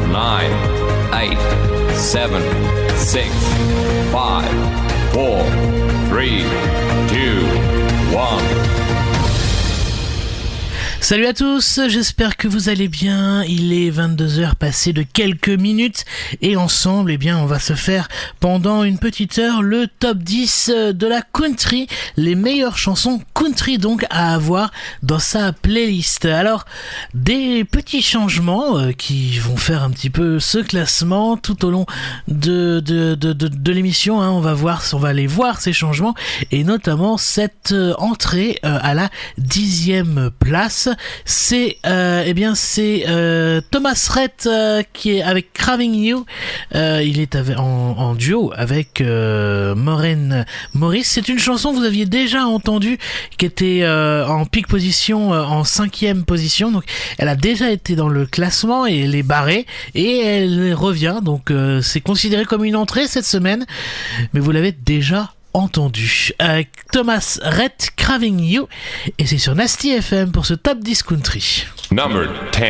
9, 8, 7, 6, 5, 4, 3, 2, 1. Salut à tous, j'espère que vous allez bien. Il est 22h passé de quelques minutes et ensemble, on va se faire pendant une petite heure le top 10 de la country, les meilleures chansons country donc à avoir dans sa playlist. Alors, des petits changements qui vont faire un petit peu ce classement tout au long de l'émission, on va aller voir ces changements et notamment cette entrée à la 10e place. C'est Thomas Rhett qui est avec Craving You. Il est en duo avec Maureen Morris. C'est une chanson que vous aviez déjà entendue, qui était en peak position, en 5e position. Donc elle a déjà été dans le classement et elle est barrée et elle revient. Donc c'est considéré comme une entrée cette semaine, mais vous l'avez déjà entendu. Thomas Rhett, Craving You, et c'est sur Nasty FM pour ce Top 10 Country. Number 10.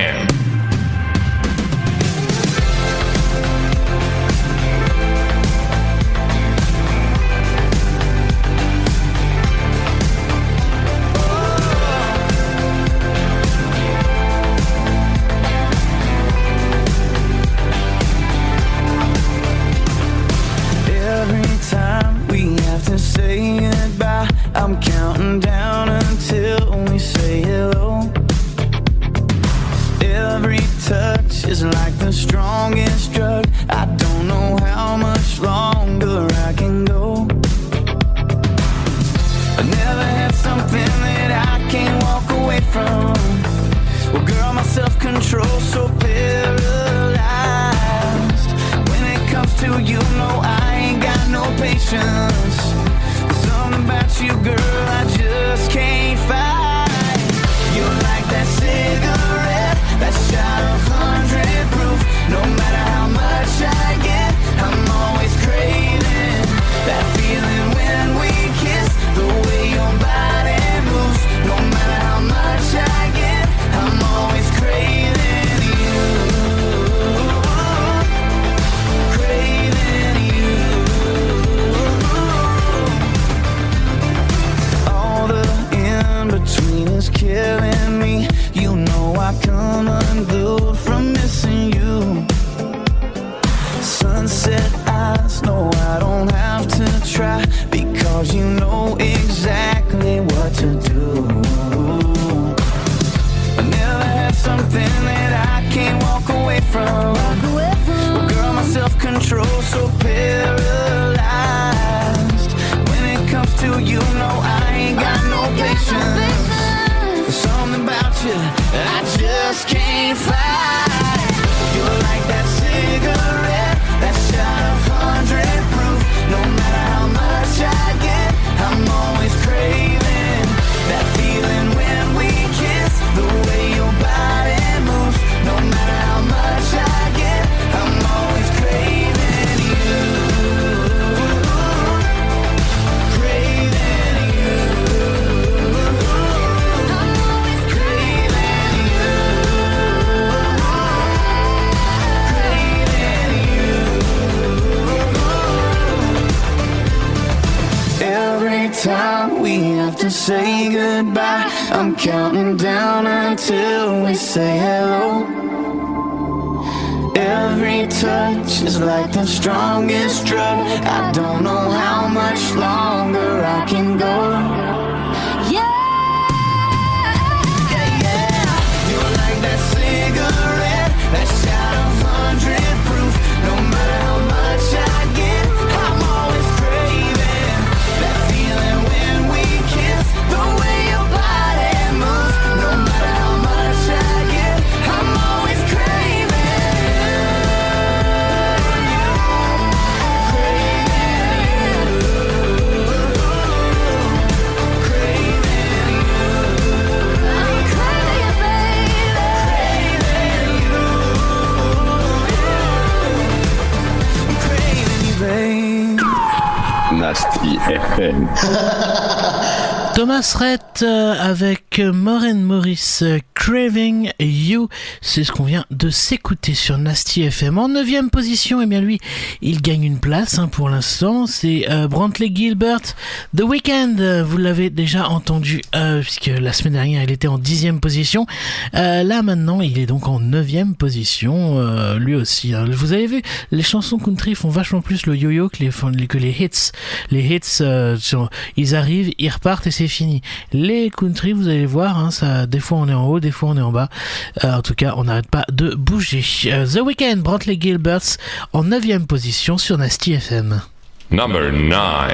Say goodbye, I'm counting down until we say hello. Every touch is like the strongest drug. I don't know how much longer I can go. I never had something that I can't walk away from. Well, girl, my self-control's so paralyzed. When it comes to you, no, I ain't got no patience. Something about you, girl, I just can't fight. You're like that cigarette, that shot of 100 proof. No matter how much I get, I'm always craving that feeling when we kiss. The way your body moves. No matter how much I get, I'm always craving you. Craving you. Between is killing me. You know I come unglued from missing you. Sunset eyes, no, I don't have to try, because you know exactly what to do. I never had something that I can't walk away from. Well, girl, my self-control's so paralyzed. When it comes to you, no, I ain't got no patience. Something about you I just can't fight. You're like that cigarette, that shot of 100 proof. No matter how much I get, I'm always craving that feeling when we kiss. The way your body moves. No matter how much I get, I'm always craving you. Time we have to say goodbye, I'm counting down until we say hello. Every touch is like the strongest drug. I don't know how much longer I can go. You're like that cigarette, that shot of 100 proof. No matter how much I get, I'm always craving that feeling when we kiss. The way your body moves. No matter how much I get, I'm always craving you. Craving you. I'm craving you, baby. Craving you. I'm craving you, babe. Nasty FM. Thomas Rhett avec Maureen Morris, Craving You, c'est ce qu'on vient de s'écouter sur Nasty FM. En 9e position, eh bien lui, il gagne une place pour l'instant, c'est Brantley Gilbert, The Weeknd, vous l'avez déjà entendu, puisque la semaine dernière il était en 10e position, là maintenant il est donc en 9e position, lui aussi. Vous avez vu, les chansons country font vachement plus le yo-yo que les hits. Les hits, ils arrivent, ils repartent et c'est fini. Les country, vous allez voir, ça, des fois on est en haut, des fois on est en bas. En tout cas, on n'arrête pas de bouger. The Weeknd, Brantley Gilbert en 9e position sur Nasty FM. Number 9.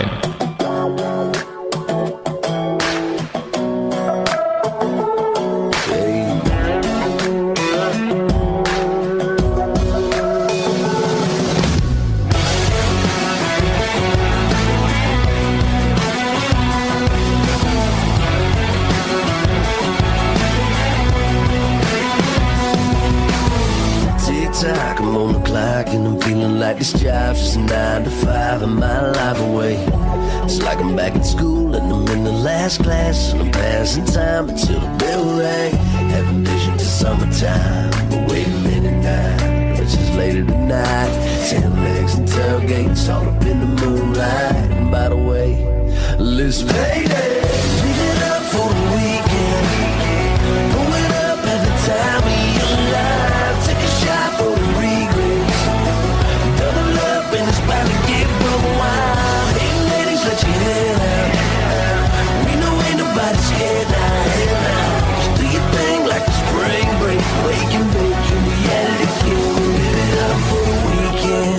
I'm on the clock and I'm feeling like this job's just 9 to 5 and my life away. It's like I'm back in school and I'm in the last class and I'm passing time until the bell rang. Having visions of summertime, but wait a minute now, it's just later tonight. 10 legs and tailgates all up in the moonlight. And by the way, let's pay it. Leave it up for the weekend. Pull it up every time we alive. Take a shot for the regrets. Double up and it's bound to get broke wild. Hey ladies, let your head out. We know ain't nobody scared now. Head out. Just do your thing like a spring break. Wake and bake and reality kill. Live it up for the weekend.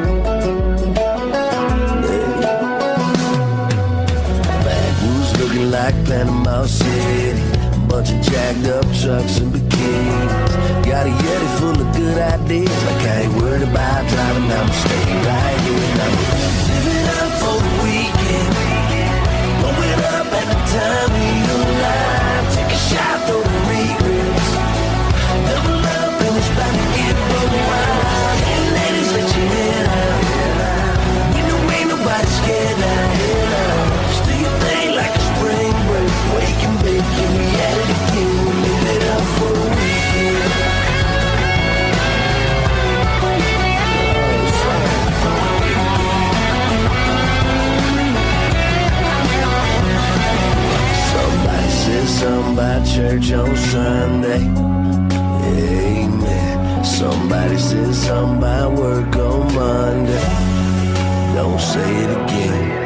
Backwoods looking like Panama City. Bunch of jacked up trucks and bikinis. Got a Yeti full of good ideas. Like I ain't worried about driving, I'ma stay right here. Now live it up for the weekend. Blow it up at the time of your life. Take a shot for the regrets. Double up and it's about to get broke wild. Hey ladies, let your head out. We know ain't nobody scared now. Head out. Just do your thing like a spring break. Wake and bake and reality kill. Live it up for the weekend. Somebody said something about church on Sunday. Amen. Somebody said something about work on Monday. Don't say it again.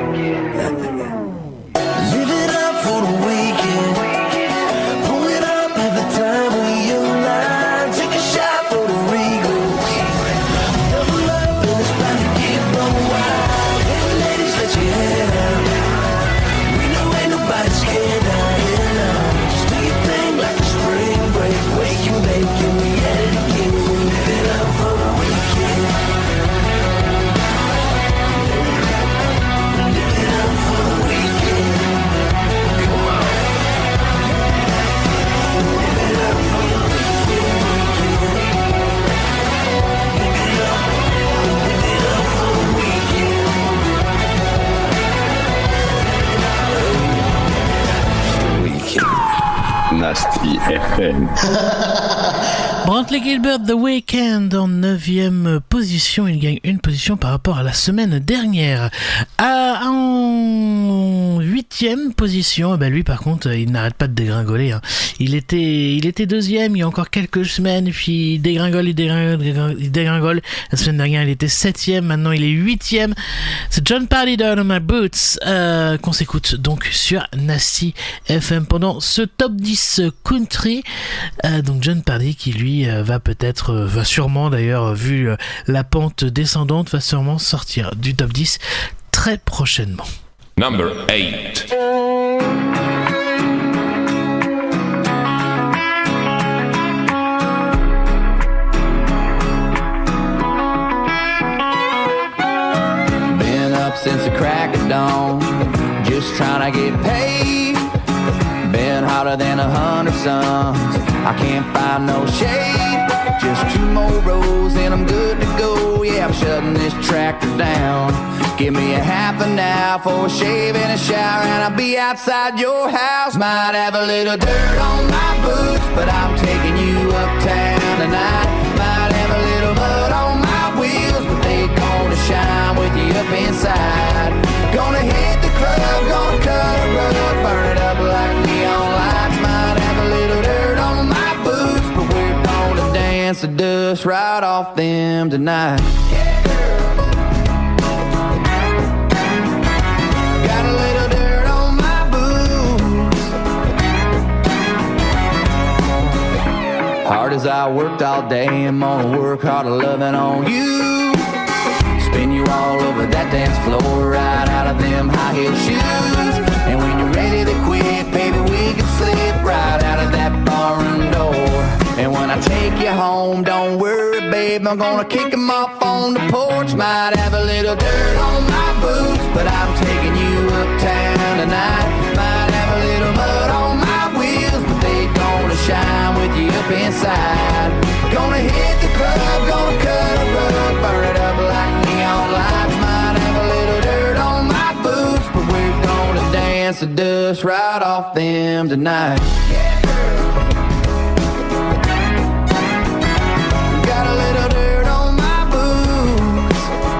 Live it up for the weekend. Pull it up every time we align. Take a shot for the regrets. Double up and it's about to get broke wild. Hey ladies, let your head out. We know ain't nobody scared now. Head out. Just do your thing like a spring break. Wake and bake and reality kill. Live it up for the weekend. Live it up for the weekend. Come on. Live it up for the weekend. Live it up for the weekend. Nasty FM. Brantley Gilbert, The Weeknd en 9e position. Il gagne une position par rapport à la semaine dernière. En 8e position, lui par contre, il n'arrête pas de dégringoler. Il était 2e il y a encore quelques semaines, puis il dégringole. La semaine dernière, il était 7e, maintenant il est 8e. C'est Jon Pardi, Down on My Boots, qu'on s'écoute donc sur Nasty FM pendant ce top 10 country. Donc Jon Pardi qui lui va sûrement d'ailleurs, vu la pente descendante, va sûrement sortir du top 10 très prochainement. Number 8. Been up since the crack of dawn, just trying to get paid. Been hotter than 100 suns, I can't find no shade. Just 2 more rows and I'm good to go. Yeah, about shutting this tractor down. Give me a half an hour for a shave and a shower, and I'll be outside your house. Might have a little dirt on my boots, but I'm taking you uptown tonight. Might have a little mud on my wheels, but they gonna shine with you up inside. Gonna hit the club, gonna cut a rug, burn it up like neon lights. Might have a little dirt on my boots, but we're gonna dance the dust right off them tonight. Got a little dirt on my boots. Hard as I worked all day, I'm gonna work harder loving on you. Spin you all over that dance floor, right out of them high heel shoes. And when you're ready to quit, baby, we can slip right out of that barroom door. And when I take you home, don't worry, babe, I'm gonna kick 'em off on the porch. Might have a little dirt on my boots, but I'm taking you uptown tonight. Might have a little mud on my wheels, but they gonna shine with you up inside. Gonna hit the club, gonna cut a rug, burn it up like neon lights. Might have a little dirt on my boots, but we're gonna dance the dust right off them tonight. Got a little dirt on my boots.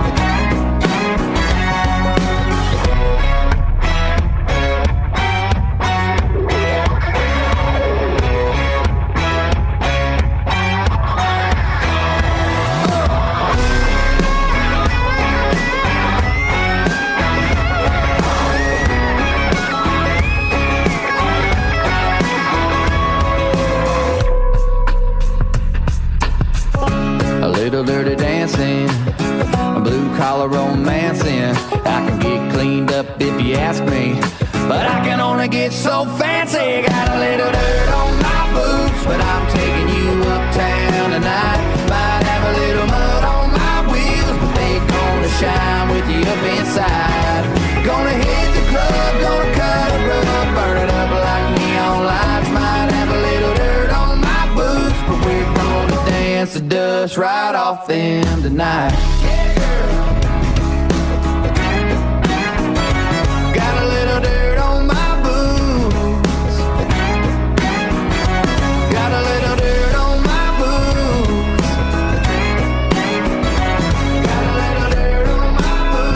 Little dirty dancing, blue collar romancing. I can get cleaned up if you ask me, but I can only get so fancy. Got a little dirt on my boots, but I'm taking you uptown tonight. Might have a little mud on my wheels, but they gonna shine with you up inside. Gonna hit the club, gonna cut a rug, burn it up like neon lights. Might have a little dirt on my boots, but we're gonna dance the dust right off them tonight. Got a little dirt on my boots. Got a little dirt on my boots. Got a little dirt on my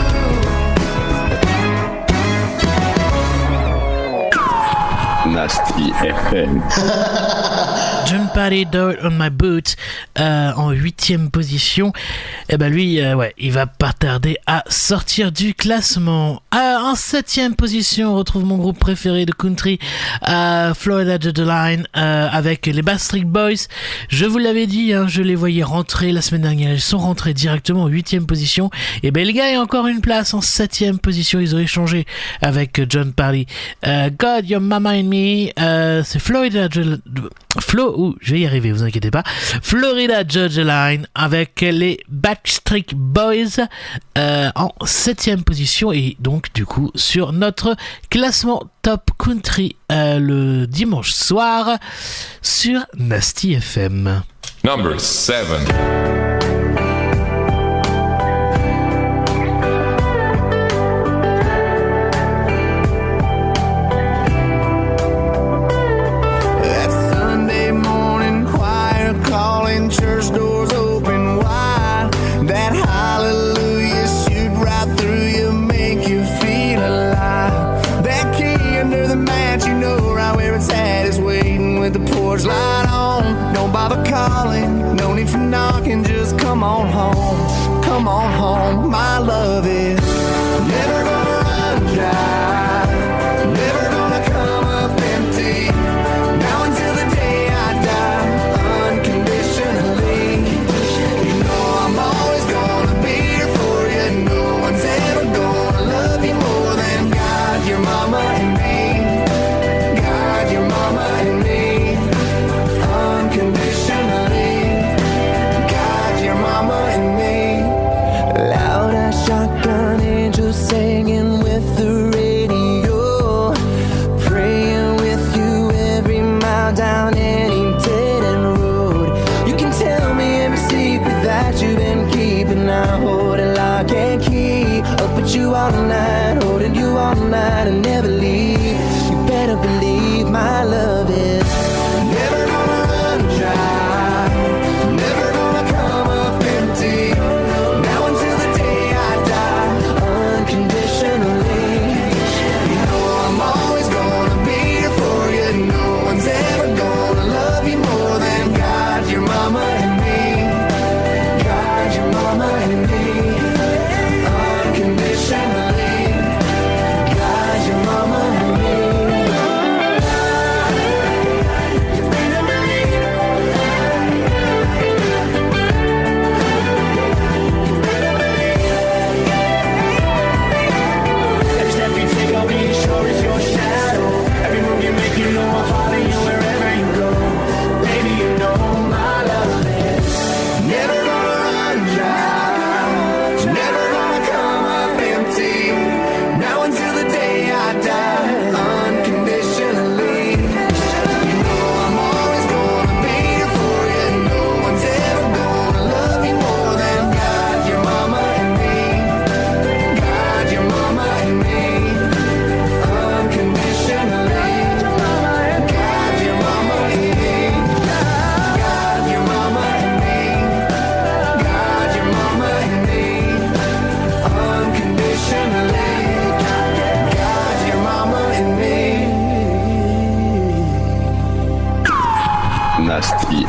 boots. Nasty FM. John Party, Dirt on My Boot, en 8e position. Et ben lui, ouais, il va pas tarder à sortir du classement. En 7e position, on retrouve mon groupe préféré de country, Florida Georgia Line, avec les Backstreet Boys. Je vous l'avais dit, hein, je les voyais rentrer la semaine dernière. Ils sont rentrés directement en 8e position. Et ben le gars est encore une place en 7e position. Ils ont échangé avec John Party. God, Your Mama and Me, c'est Florida Georgia... je vais y arriver, vous inquiétez pas. Florida Georgia Line avec les Backstreet Boys en 7e position et donc du coup sur notre classement Top Country le dimanche soir sur Nasty FM. Number 7. Church doors open wide. That hallelujah shoot right through you, make you feel alive. That key under the mat, you know right where it's at, is waiting with the porch light on. Don't bother calling, no need for knocking, just come on home. Come on home, my love is never gonna run dry, never gonna come up empty. Now until the day I die, unconditionally. You know I'm always gonna be here for you. No one's ever gonna love you more than God, your mama and me. God, your mama and me. Unconditionally. God, your mama and me. Loud as shotgun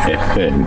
FM.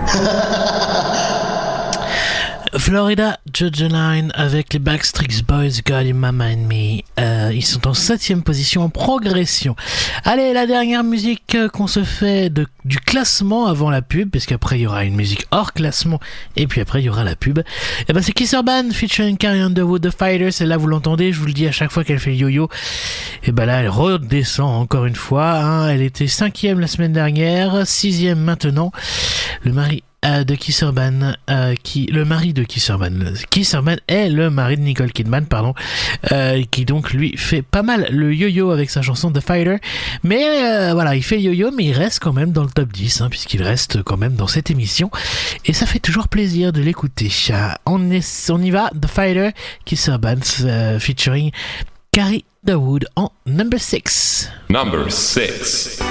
Florida Georgia Line avec les Backstreet Boys, Girl in My Mind Me. Ils sont en 7e position en progression. Allez, la dernière musique qu'on se fait du classement avant la pub, parce qu'après il y aura une musique hors classement et puis après il y aura la pub. Et ben c'est Kiss Urban featuring Carrie Underwood, The Fighters. Et là vous l'entendez, je vous le dis à chaque fois qu'elle fait le yo-yo. Et ben là elle redescend encore une fois. Hein. Elle était 5e la semaine dernière, 6e maintenant. Le mari de Kiss Urban, le mari de Kiss Urban. Kiss Urban est le mari de Nicole Kidman, pardon, qui donc lui fait pas mal le yo-yo avec sa chanson The Fighter. Mais voilà, il fait le yo-yo, mais il reste quand même dans le top 10, hein, puisqu'il reste quand même dans cette émission. Et ça fait toujours plaisir de l'écouter. On y va, The Fighter, Kiss Urban featuring Carrie Underwood en number 6. Number 6.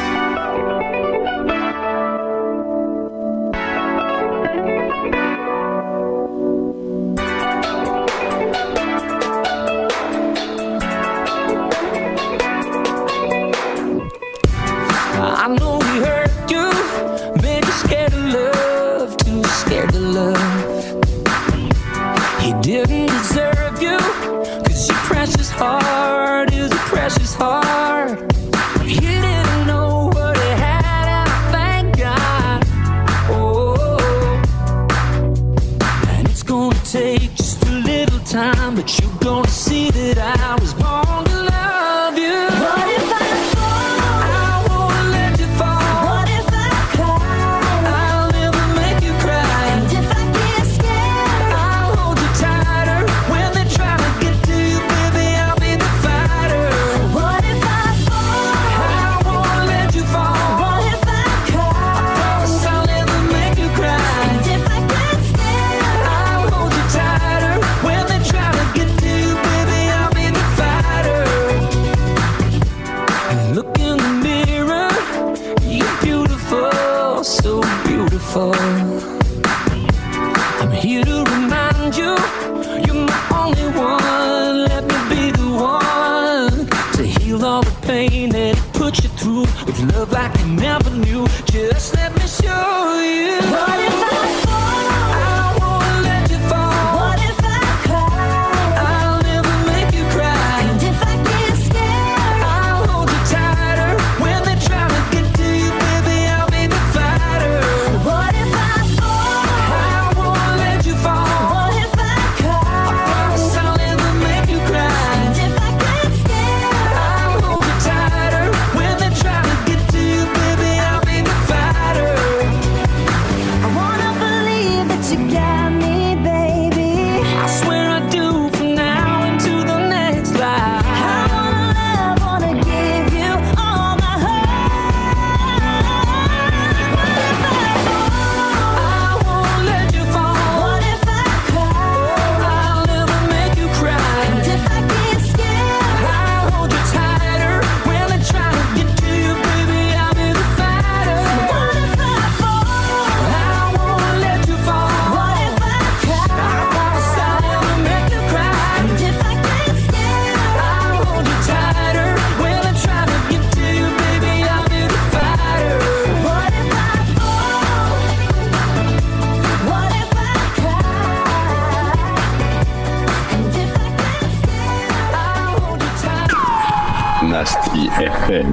I know we hurt you, made you scared of love, too scared to love. He didn't deserve you, 'cause your precious heart is a precious heart. He didn't know what he had, and I thank God. Oh, and it's gonna take just a little time, but you're gonna see that I was born to love you. What if I I'm here to remind you, you're my only one. Let me be the one to heal all the pain that it put you through, with love like you never knew. Just let me show you. What if I fall? I won't let you fall. What if I cry? I'll never make you cry. And if I get scared, I'll hold you tighter. When they try to get to you, baby, I'll be the fighter. What if I Nasty FM.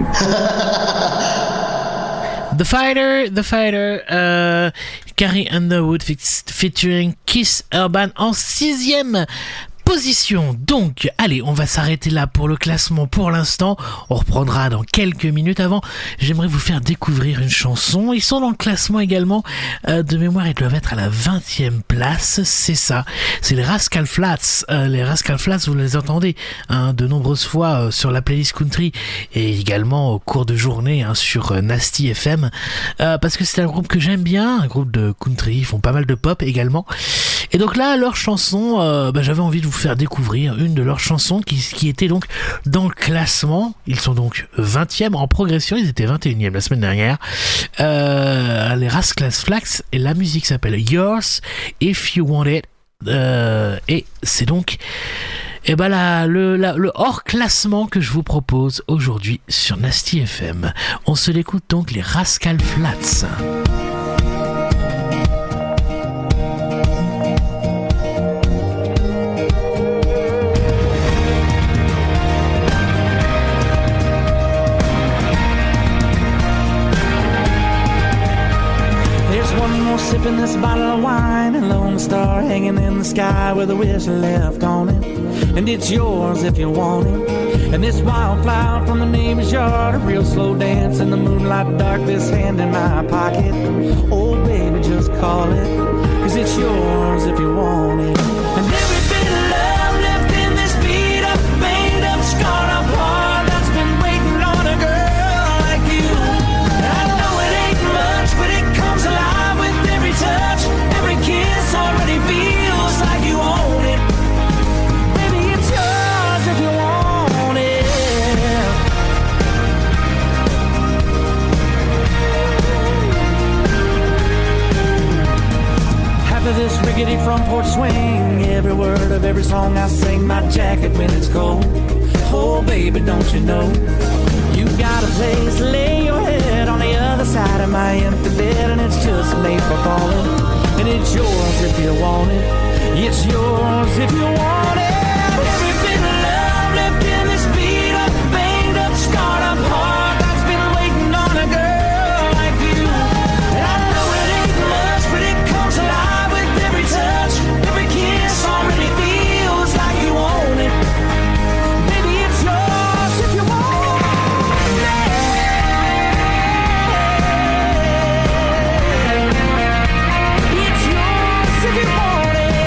The Fighter, Carrie Underwood featuring Kiss Urban en 6e position. Donc, allez, on va s'arrêter là pour le classement pour l'instant. On reprendra dans quelques minutes. Avant, j'aimerais vous faire découvrir une chanson. Ils sont dans le classement également. De mémoire, ils doivent être à la 20e place. C'est ça. C'est les Rascal Flatts. Les Rascal Flatts, vous les entendez de nombreuses fois sur la playlist country et également au cours de journée sur Nasty FM. Parce que c'est un groupe que j'aime bien, un groupe de country. Ils font pas mal de pop également. Et donc là, leur chanson, j'avais envie de vous faire découvrir une de leurs chansons qui était donc dans le classement. Ils sont donc 20e en progression, ils étaient 21e la semaine dernière. Les Rascal Flatts, et la musique s'appelle Yours If You Want It. Et c'est donc le hors classement que je vous propose aujourd'hui sur Nasty FM. On se l'écoute donc, les Rascal Flatts. endless bottle of wine, and lone star hanging in the sky with a wish left on it. And it's yours if you want it. And this wildflower from the neighbor's yard, a real slow dance in the moonlight dark, this hand in my pocket. Oh baby, just call it, 'cause it's yours if you want it. And every bit of love left in this beat up, banged up, scarred up heart that's been waiting on a girl like you. I know it ain't much, but it comes alive with every touch. Every kiss already feels like you own it. Baby, it's yours if you want it. After this rickety front porch swing, every word of every song I sing, my jacket when it's cold. Oh baby, don't you know, you got a place to lay your head on the other side of my empty bed, and it's just made for falling. And it's yours if you want it. It's yours if you want it. Every bit of love left in this beat up, banged up, scarred up heart that's been waiting on a girl like you. And I know it ain't much, but it comes alive with every touch. Every kiss already feels like you own it. Baby, it's yours if you want it. It's yours if you want it.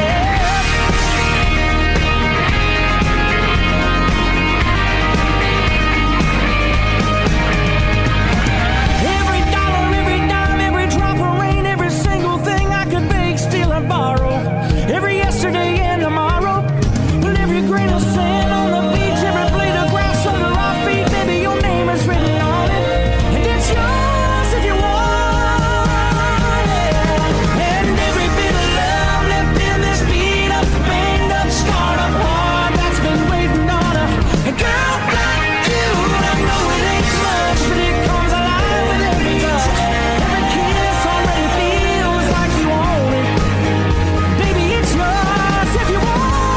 Every dollar, every dime, every drop of rain, every single thing I could beg, steal or borrow. Every yesterday and tomorrow. Well, every grain of sand on the beach, every blade of grass under our feet, baby, your name is written on it. And it's yours if you want it. And every bit of love left in this beat up, banged up, scarred up heart that's been waiting on a girl like you. I know it ain't much, but it comes alive with every touch. Every kiss already feels like you own it. Baby, it's yours if you want it.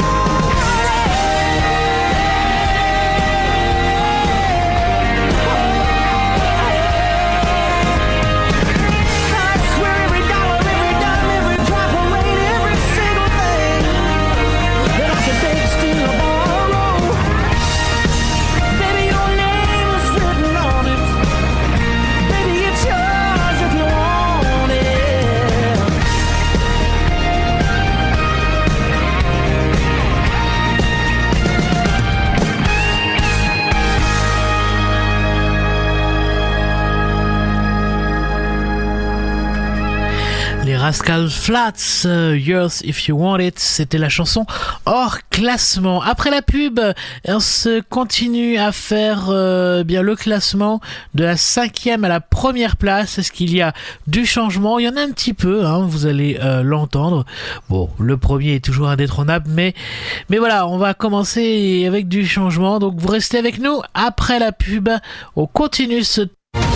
I swear every dollar, every dime, every drop of rain, every single thing that I could beg, steal or borrow. Baby, your name is written on it. Baby, it's yours if you want it. Les Rascal Flatts, Yours If You Want It, c'était la chanson hors classement. Après la pub, on se continue à faire bien le classement de la 5e à la première place. Est-ce qu'il y a du changement? Il y en a un petit peu, hein, vous allez l'entendre. Bon, le premier est toujours indétrônable, mais voilà, on va commencer avec du changement. Donc vous restez avec nous. Après la pub, on continue ce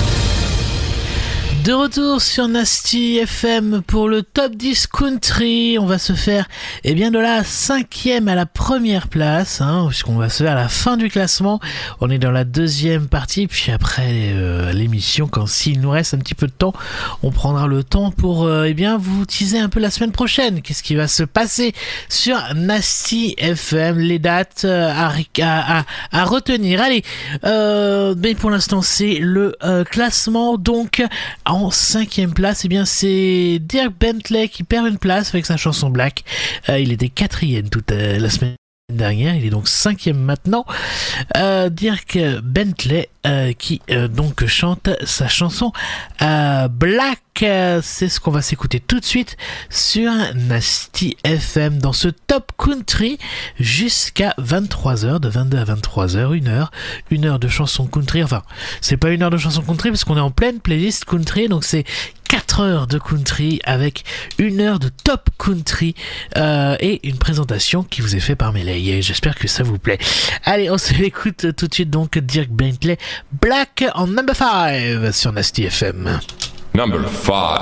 de retour sur Nasty FM pour le top 10 country. On va se faire de la 5e à la première place, puisqu'on va se faire à la fin du classement. On est dans la deuxième partie, puis après l'émission, s'il nous reste un petit peu de temps, on prendra le temps pour vous teaser un peu la semaine prochaine. Qu'est-ce qui va se passer sur Nasty FM, les dates à retenir. Allez, mais pour l'instant c'est le classement. Donc en 5e place, c'est Dirk Bentley qui perd une place avec sa chanson Black. Il était 4e toute la semaine dernière, il est donc 5e maintenant. Dirk Bentley qui donc chante sa chanson Black. C'est ce qu'on va s'écouter tout de suite sur Nasty FM dans ce Top Country jusqu'à 23h, de 22 à 23h, une heure de chansons country. Enfin, c'est pas une heure de chansons country parce qu'on est en pleine playlist country, donc c'est 4 heures de country avec 1 heure de top country et une présentation qui vous est faite par Melee. J'espère que ça vous plaît. Allez, on se l'écoute tout de suite donc Dirk Bentley, Black en number 5 sur Nasty FM. Number 5.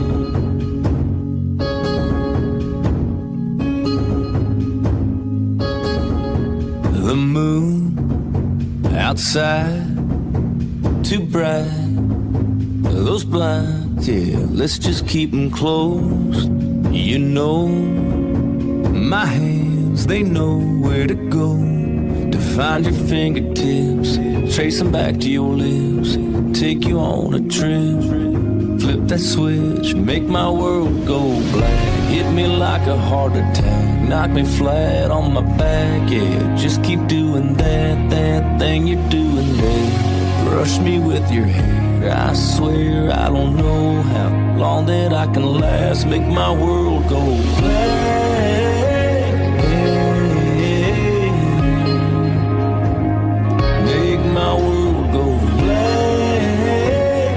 The moon outside, too bright, those blind Yeah, let's just keep them closed. You know, my hands, they know where to go to find your fingertips, trace them back to your lips, take you on a trip, flip that switch, make my world go black, hit me like a heart attack, knock me flat on my back, yeah, just keep doing that thing you're doing there, rush me with your hair, I swear I don't know how long that I can last, make my world go black. My world go black.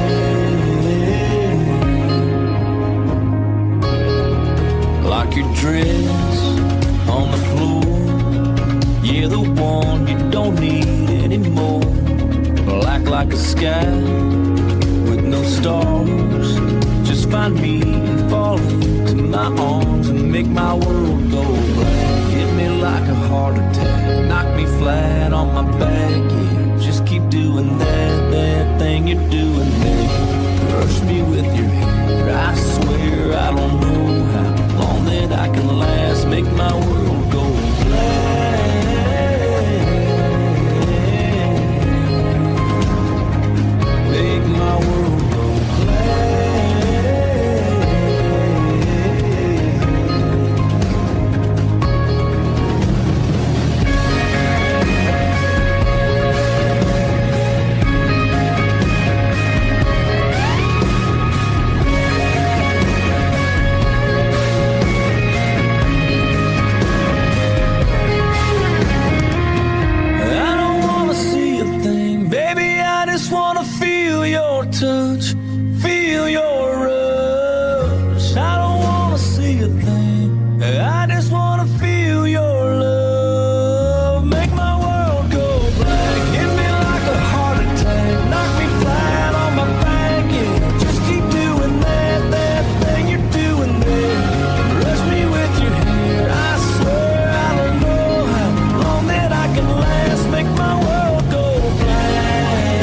Like your dress on the floor, yeah, the one you don't need anymore. Black like a sky with no stars. Just find me and fall into my arms and make my world go black. Hit me like a heart attack, knock me flat on my back, yeah. Just keep doing that thing you're doing there. Rush me with your hair, I swear I don't know how long that I can last. Make my world go black. Make my world go touch, feel your rush. I don't wanna see a thing, I just wanna feel your love. Make my world go black, hit me like a heart attack, knock me flat on my back, yeah. Just keep doing that thing you're doing there. Rush me with your hair, I swear I don't know how long that I can last. Make my world go black.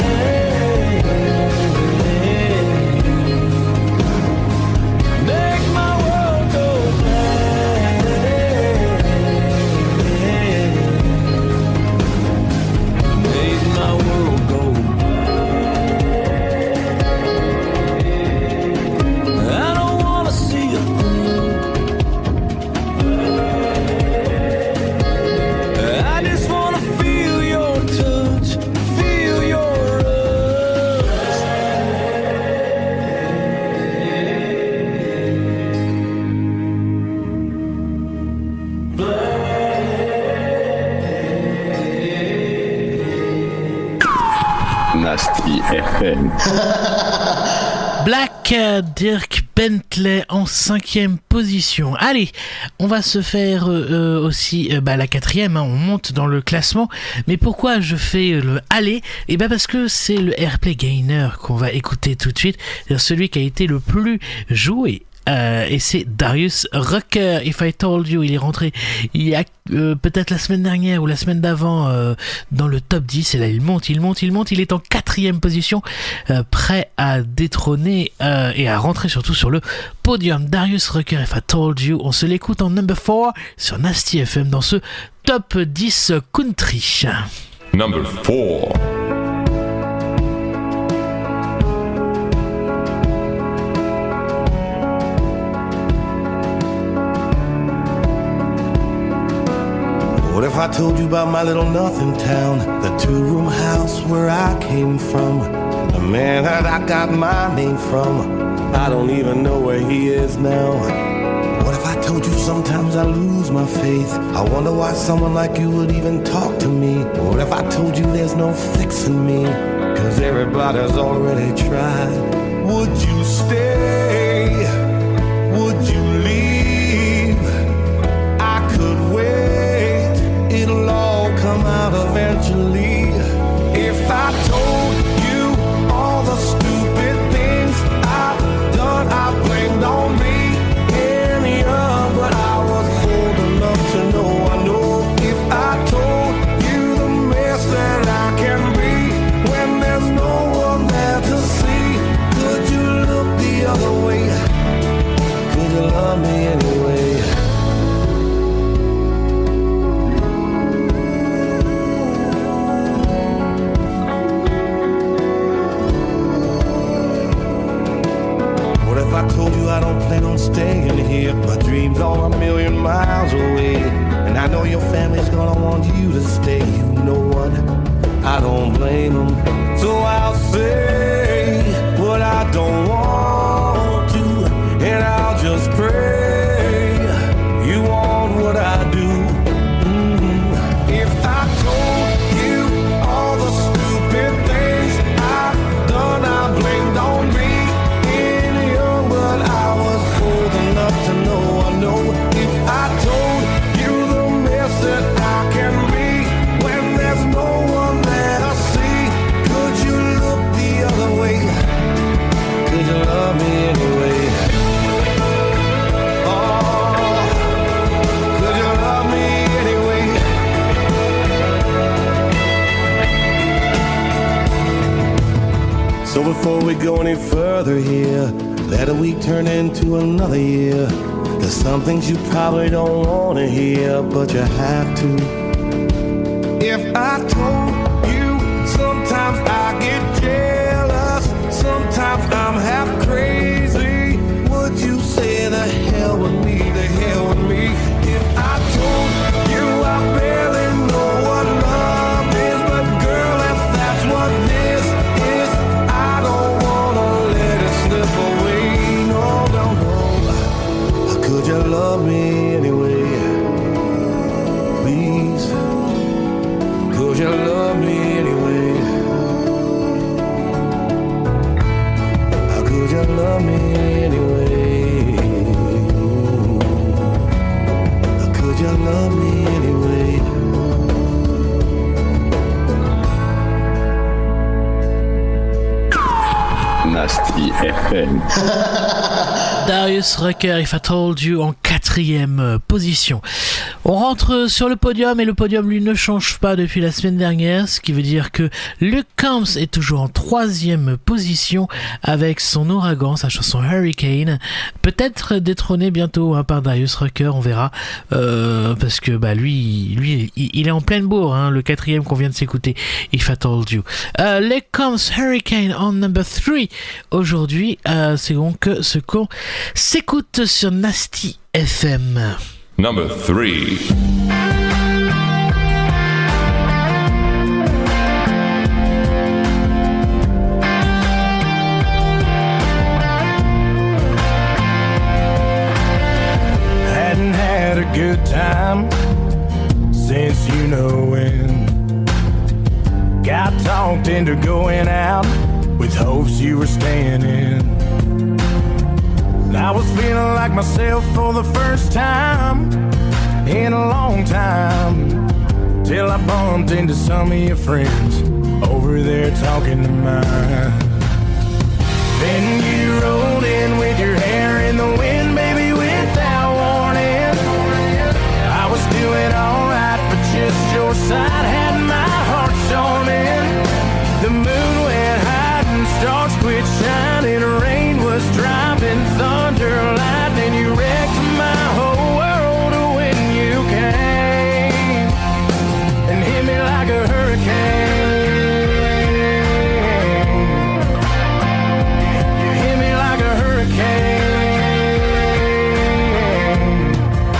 Nasty FM. Black Dirk Bentley en 5e position. Allez, on va se faire aussi la 4e, hein, on monte dans le classement. Mais pourquoi je fais le aller ? Et parce que c'est le Airplay Gainer qu'on va écouter tout de suite, c'est-à-dire celui qui a été le plus joué. Et c'est Darius Rucker, If I Told You. Il est rentré il y a peut-être la semaine dernière ou la semaine d'avant dans le top 10, et là il monte, il est en 4e position, prêt à détrôner et à rentrer surtout sur le podium. Darius Rucker, If I Told You, on se l'écoute en number 4 sur Nasty FM dans ce top 10 country. Number 4. What if I told you about my little nothing town, the 2-room house where I came from, the man that I got my name from? I don't even know where he is now. What if I told you sometimes I lose my faith? I wonder why someone like you would even talk to me. What if I told you there's no fixing me, 'cause everybody's already tried? Would you stay? Would you leave? I could wait, it'll all come out eventually. If I told you all the stupid things I've done, I blamed on me and young, but I was old enough to know. I know if I told you the mess that I can be when there's no one there to see, could you look miles away. And I know your family's gonna want you to stay. You know what? I don't blame them. So I'll say what I don't want to, and I'll just pray you want what I do. If I told you all the stupid things I've done, I blamed on me. In young, but I was old enough to know. I know if I told you the mess that I can be when there's no one that I see, could you look the other way? Could you love me anyway? So before we go any further here, let a week turn into another year. There's some things you probably don't want to hear, but you have to. If I told you sometimes I get jealous, sometimes I'm half crazy, would you say the hell with me, the hell with me? If I told you I barely know what love is, but girl, if that's what this is, I don't wanna let it slip away. No, no, no. Could you love me anyway? Please. Could you love me anyway? Could you love me anyway? Could you love me anyway? Nasty FM. Darius Rucker, If I Told You, en 4e position. On rentre sur le podium et le podium lui ne change pas depuis la semaine dernière, ce qui veut dire que Luke Combs est toujours en 3e position avec son Ouragan, sa chanson Hurricane, peut-être détrôné bientôt par Darius Rucker, on verra, parce que lui il est en pleine bourre, le 4e qu'on vient de s'écouter, If I Told You. Luke Combs, Hurricane en number 3 aujourd'hui, c'est donc ce qu'on s'écoute sur Nasty FM. Number 3. Hadn't had a good time since you know when. Got talked into going out with hopes you were staying in. I was feeling like myself for the first time in a long time, till I bumped into some of your friends over there talking to mine. Then you rolled in with your hair in the wind, baby, without warning. I was doing alright, but just your side had my heart storming. The moon went high and stars quit shining. Rain was driving, thunder, lightning. You wrecked my whole world when you came and hit me like a hurricane. You hit me like a hurricane.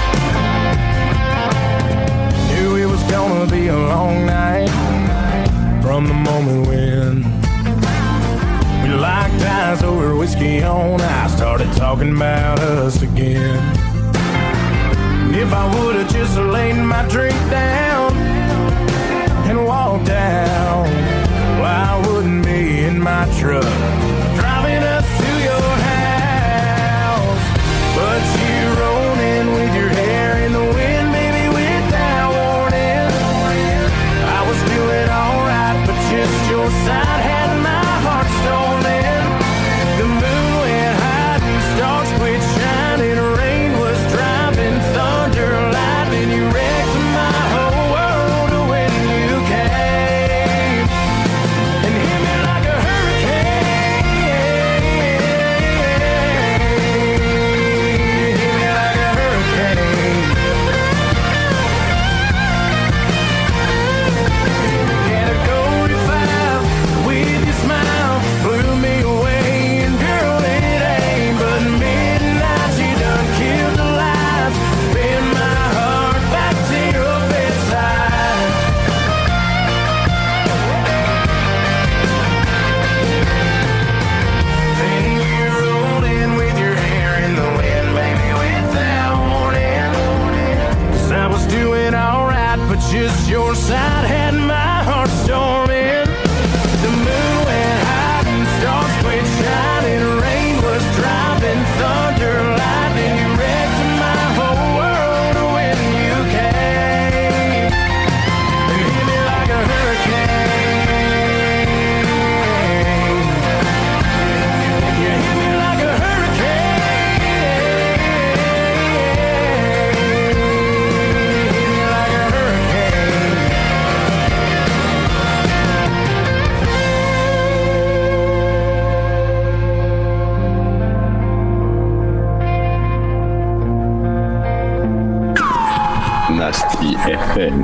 Knew it was gonna be a long night from the moment when we locked eyes over whiskey on ice, started talking about us again. And if I would've just laid my drink down and walked down, well, I wouldn't be in my truck driving us to your house. But you rolled in with your hair in the wind, baby, without warning. I was doing alright, but just your side had my heart stolen. The moon went high and stars quit shining. Rain was driving, thunder, lightning. You wrecked my whole world when you came and hit me like a hurricane. just your side had my heart storming. The moon went high and stars quit shining. Rain was driving, thunder, lightning. You wrecked my whole world when you came. You hit me like a hurricane. You hit me like a hurricane. Hit me like a hurricane. Nasty FM.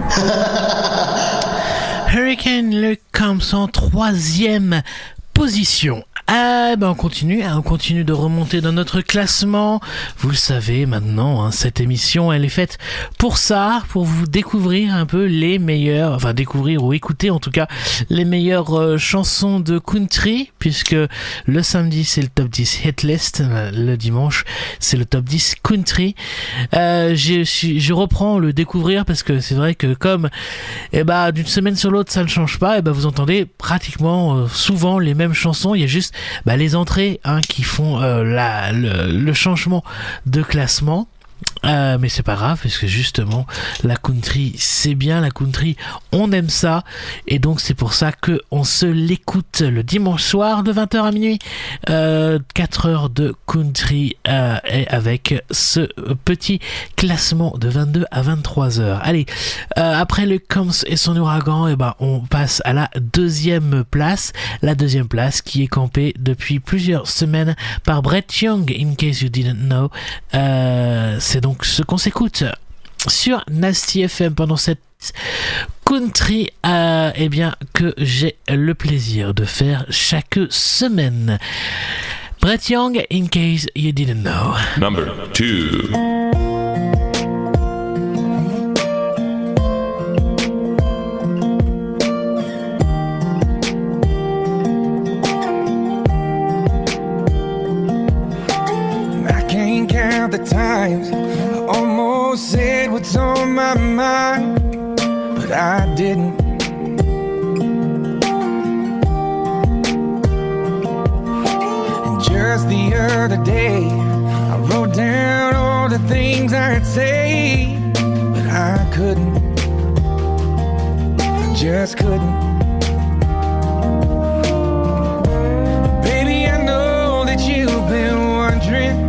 Hurricane le Camps en 3e position. On continue de remonter dans notre classement. Vous le savez maintenant, hein, cette émission, elle est faite pour ça, pour vous découvrir un peu les meilleures, enfin découvrir ou écouter en tout cas les meilleures chansons de country, puisque le samedi c'est le top 10 hit list, le dimanche c'est le top 10 country. Je reprends le découvrir parce que c'est vrai que comme d'une semaine sur l'autre ça ne change pas, vous entendez pratiquement souvent les mêmes chansons. Il y a juste les entrées qui font le changement de classement. Mais c'est pas grave parce que justement la country c'est bien, la country on aime ça, et donc c'est pour ça que on se l'écoute le dimanche soir de 20h à minuit, 4 heures de country, et avec ce petit classement de 22 à 23h. Allez, après le Camps et son ouragan, on passe à la deuxième place qui est campée depuis plusieurs semaines par Brett Young, In Case You Didn't Know. C'est donc ce qu'on s'écoute sur Nasty FM pendant cette country que j'ai le plaisir de faire chaque semaine. Brett Young, In Case You Didn't Know. Number 2. The times I almost said what's on my mind, but I didn't. And just the other day I wrote down all the things I'd say, but I couldn't. I just couldn't. Baby, I know that you've been wondering.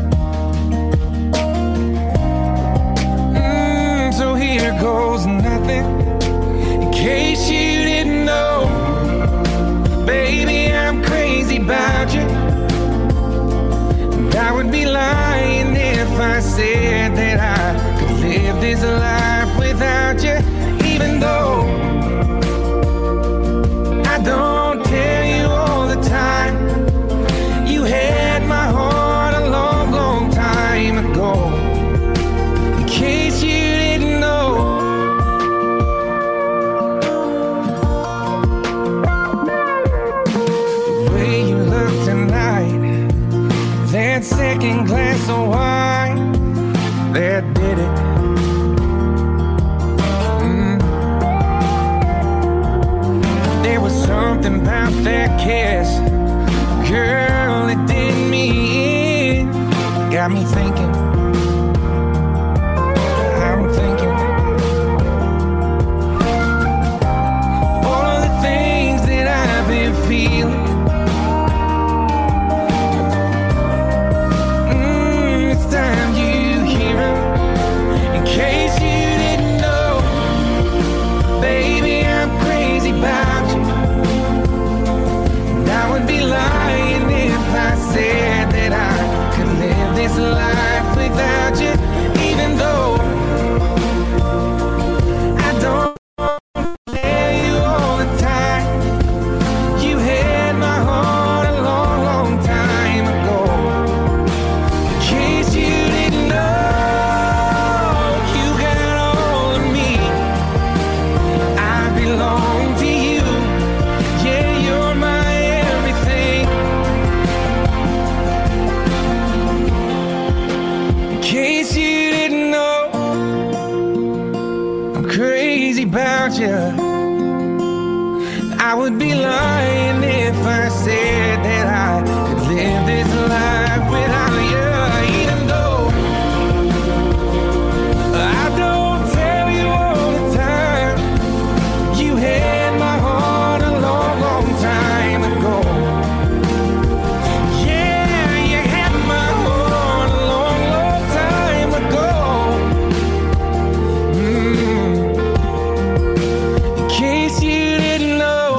So here goes nothing, in case you didn't know. Baby, I'm crazy about you, and I would be lying if I said that I could live this life without you. Even though I don't tell you all the time, you had my heart a long, long time ago. In case you second glass of wine that did it. There was something about that kiss, girl, it did me in. Got me thinking, I'm thinking all of the things that I've been feeling. Time you hear him, in case you didn't know. Baby, I'm crazy about you, and I would be lying if I said that I could live this life about you. I would be lying if I said that I could live this life without you. Even though I don't tell you all the time, you had my heart a long, long time ago. Yeah, you had my heart a long, long time ago. In case you didn't know,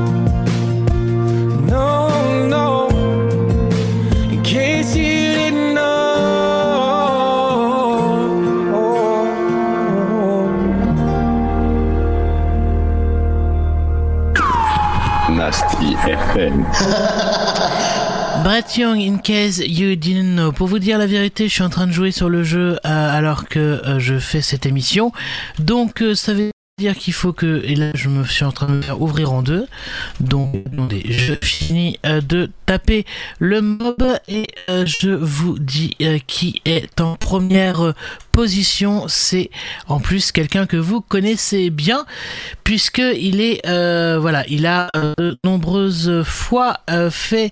no, no. In case you didn't know. Nasty FM. Brett Young, In Case You Didn't Know. Pour vous dire la vérité, je suis en train de jouer sur le jeu alors que je fais cette émission. Donc ça veut dire qu'il faut que... Et là, je me suis en train de me faire ouvrir en deux. Donc, attendez, je finis de taper le mob et je vous dis qui est en première position. C'est en plus quelqu'un que vous connaissez bien puisque il est voilà, il a de nombreuses fois fait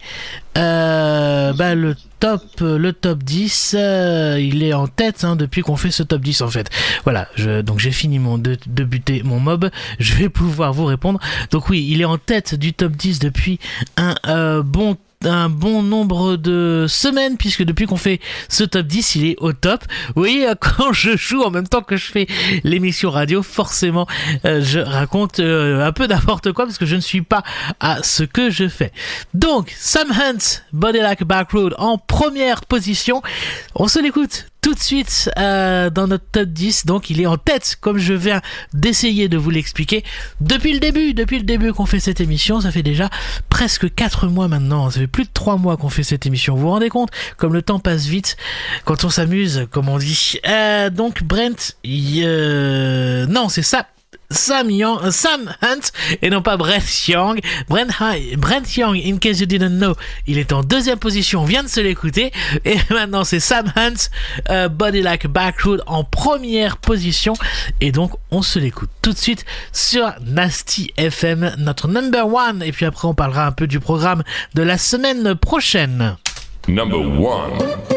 le top 10, il est en tête depuis qu'on fait ce top 10 en fait. Voilà, donc j'ai fini de buter mon mob, je vais pouvoir vous répondre. Donc oui, il est en tête du top 10 depuis un bon nombre de semaines, puisque depuis qu'on fait ce top 10, il est au top. Oui, quand je joue en même temps que je fais l'émission radio, forcément, je raconte un peu n'importe quoi, parce que je ne suis pas à ce que je fais. Donc, Sam Hunt, Body Like a Back Road, en première position. On se l'écoute tout de suite dans notre top 10. Donc il est en tête, comme je viens d'essayer de vous l'expliquer depuis le début qu'on fait cette émission. Ça fait déjà presque 4 mois maintenant, ça fait plus de 3 mois qu'on fait cette émission. Vous vous rendez compte comme le temps passe vite quand on s'amuse, comme on dit. Donc Brent, non c'est ça, Sam Hunt et non pas Brent Young. Brent Young, In Case You Didn't Know, il est en deuxième position, on vient de se l'écouter. Et maintenant c'est Sam Hunt, Body Like a Back Road en première position. Et donc on se l'écoute tout de suite sur Nasty FM, notre number one. Et puis après on parlera un peu du programme de la semaine prochaine. Number 1.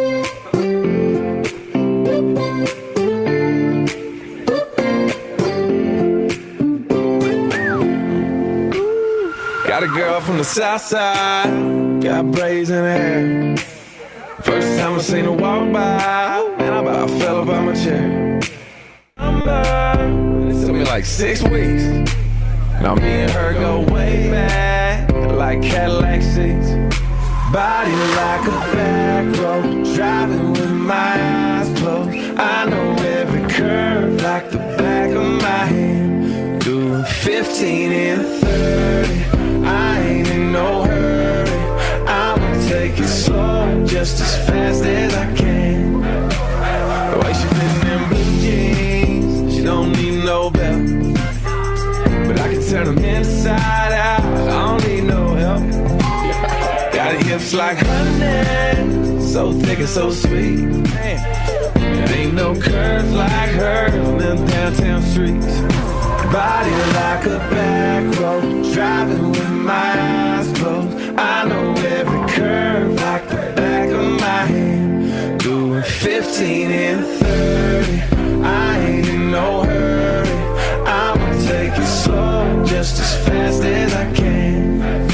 Got a girl from the south side, got braids in her hair. First time I seen her walk by, man, I about fell up out my chair. It took me like 6 weeks. Now me and her go way back, like Cadillac seats. Body like a back road, driving with my eyes closed. I know every curve like the back of my hand. Doing 15 and 30. I ain't in no hurry, I'ma take it slow, just as fast as I can. The way she fit in them blue jeans, she don't need no belt. But I can turn them inside out, I don't need no help. Got hips like honey, so thick and so sweet. There ain't no curves like hers on them downtown streets. Body like a back road, driving with my eyes closed. I know every curve like the back of my hand. Doing 15 and 30, I ain't in no hurry. I'ma take it slow, just as fast as I can.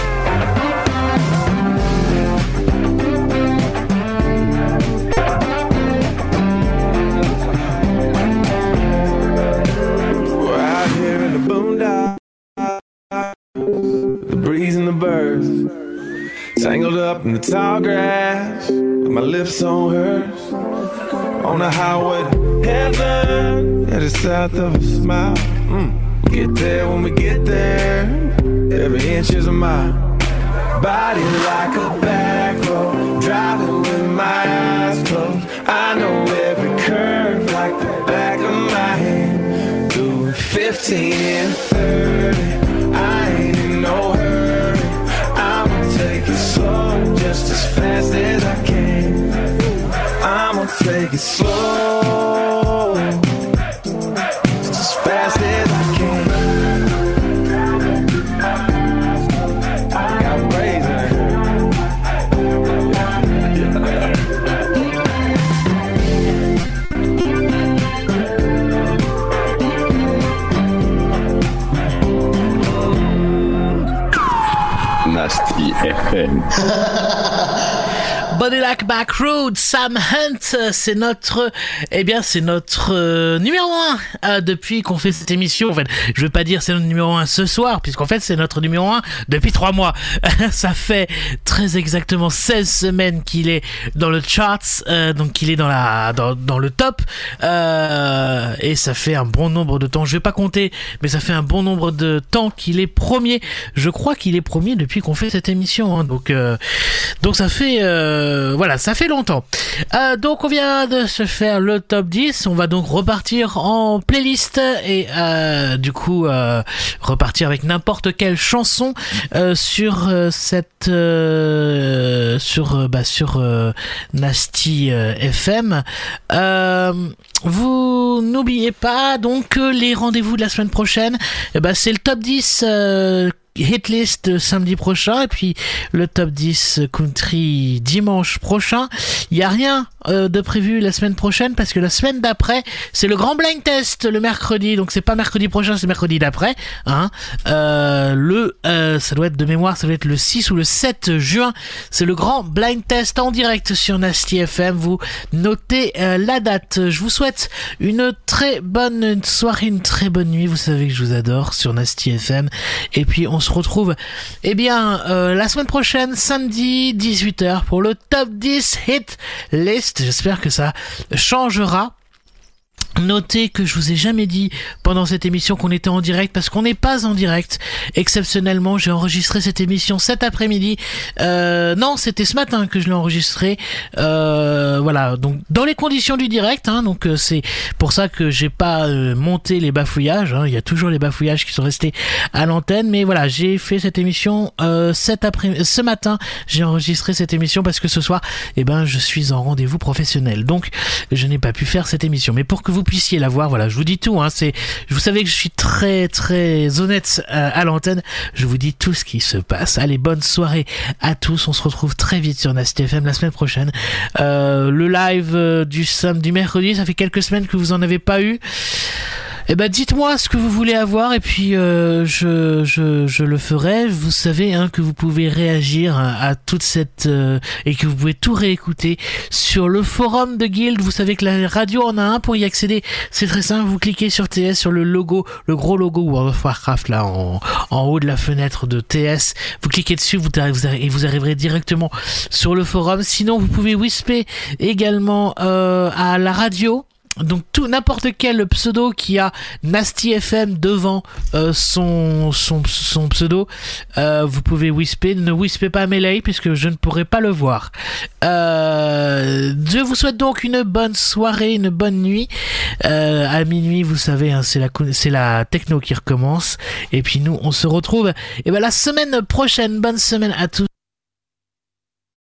The breeze and the birds, tangled up in the tall grass, with my lips on hers. On the highway to heaven, yeah, just south of a smile. Get there when we get there, every inch is a mile. Body like a back road, driving with my eyes closed. I know every curve like the back of my hand. Doing 15 and 30, I ain't in no hurry. I'ma take it slow, just as fast as I can. I'ma take it slow, just as fast as I can. Nasty FM. Body Like Back Road, Sam Hunt, c'est notre numéro 1 depuis qu'on fait cette émission. En fait, je veux pas dire c'est notre numéro 1 ce soir, puisqu'en fait c'est notre numéro 1 depuis 3 mois. Ça fait très exactement 16 semaines qu'il est dans le charts, donc qu'il est dans le top, et ça fait un bon nombre de temps. Je vais pas compter, mais ça fait un bon nombre de temps qu'il est premier. Je crois qu'il est premier depuis qu'on fait cette émission, hein. Donc ça fait voilà, ça fait longtemps. Donc on vient de se faire le top 10. On va donc repartir en playlist et du coup repartir avec n'importe quelle chanson sur Nasty FM. Vous n'oubliez pas donc les rendez-vous de la semaine prochaine. C'est le top 10 Hitlist samedi prochain et puis le top 10 country dimanche prochain. Il n'y a rien de prévu la semaine prochaine parce que la semaine d'après c'est le grand blind test le mercredi, donc c'est pas mercredi prochain, c'est mercredi d'après, hein. Ça doit être de mémoire, ça doit être le 6 ou le 7 juin, c'est le grand blind test en direct sur Nasty FM. Vous notez la date. Je vous souhaite une très bonne soirée, une très bonne nuit. Vous savez que je vous adore sur Nasty FM et puis on se retrouve la semaine prochaine samedi 18h pour le top 10 hit list. J'espère que ça changera. Notez que je vous ai jamais dit pendant cette émission qu'on était en direct parce qu'on n'est pas en direct. Exceptionnellement, j'ai enregistré cette émission cet après-midi. Non, c'était ce matin que je l'ai enregistré. Voilà, donc dans les conditions du direct, hein, donc c'est pour ça que j'ai pas monté les bafouillages, hein. Il y a toujours les bafouillages qui sont restés à l'antenne, mais voilà, j'ai fait cette émission ce matin. J'ai enregistré cette émission parce que ce soir, je suis en rendez-vous professionnel, donc je n'ai pas pu faire cette émission. Mais pour que vous puissiez la voir, voilà, je vous dis tout, hein, vous savez que je suis très très honnête à l'antenne, je vous dis tout ce qui se passe. Allez, bonne soirée à tous, on se retrouve très vite sur Nasty FM la semaine prochaine. Le live du mercredi, ça fait quelques semaines que vous en avez pas eu. Dites-moi ce que vous voulez avoir et puis je le ferai. Vous savez, hein, que vous pouvez réagir à toute cette et que vous pouvez tout réécouter sur le forum de Guild. Vous savez que la radio en a un. Pour y accéder, c'est très simple. Vous cliquez sur TS, sur le logo, le gros logo World of Warcraft là en haut de la fenêtre de TS. Vous cliquez dessus, vous arriverez directement sur le forum. Sinon, vous pouvez whisper également à la radio. Donc n'importe quel pseudo qui a Nasty FM devant son pseudo, vous pouvez whisper. Ne wispez pas Melee puisque je ne pourrai pas le voir. Je vous souhaite donc une bonne soirée, une bonne nuit. À minuit, vous savez, hein, c'est la techno qui recommence. Et puis nous, on se retrouve la semaine prochaine. Bonne semaine à tous.